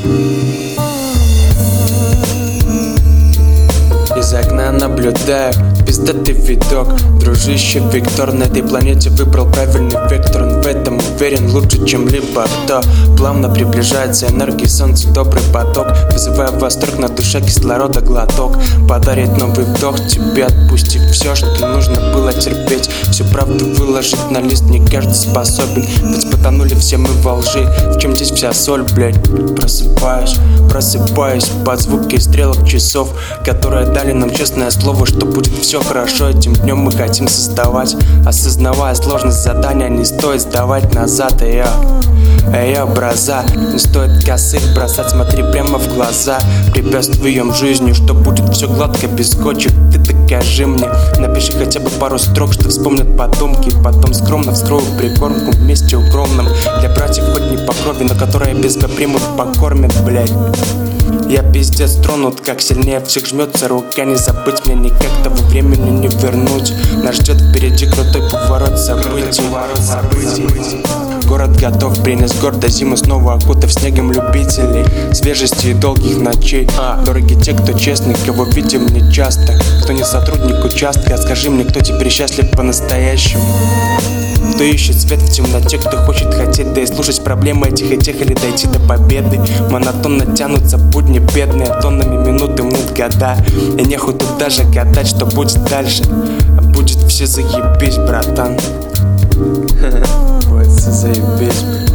Из окна наблюдаю пиздатый видок. Дружище Виктор на этой планете выбрал правильный вектор. Он в этом уверен лучше, чем либо кто. Плавно приближается энергия солнца, добрый поток, вызывая восторг, на душе кислорода глоток. Подарит новый вдох тебе, отпустив все, что нужно было терпеть. Всю правду выложить на лист не каждый способен, ведь потонули все мы во лжи. В чем здесь вся соль, блять? Просыпаюсь под звуки стрелок часов, которые дали нам честное слово, что будет все хорошо. Этим днем мы хотим создавать, осознавая сложность задания, не стоит сдавать назад. Эй, образа, не стоит косых бросать, смотри прямо в глаза препятствием жизни, что будет все гладко, без кочек. Ты докажи мне, напиши хотя бы пару строк, что вспомнят потомки. Потом скромно вскрою прикормку в месте укромном для братьев, хоть не по крови, но которые без примут, покормят, блять. Я пиздец тронут, как сильнее всех жмется рука. Не забыть мне никак, того времени не вернуть. Нас ждет впереди крутой поворот событий. Город готов принять гордо зиму, снова окутав снегом любителей свежести и долгих ночей. Дороги те, кто честный, кого видим не часто, кто не сотрудник участка. Скажи мне, кто теперь счастлив по-настоящему? Кто ищет свет в темноте, кто хочет хотеть, да и слушать проблемы этих и тех, или дойти до победы. Монотонно тянутся будни бедные, тоннами минуты мнут года, и нехуй тут даже гадать, что будет дальше. Будет все заебись, братан. Будет все заебись,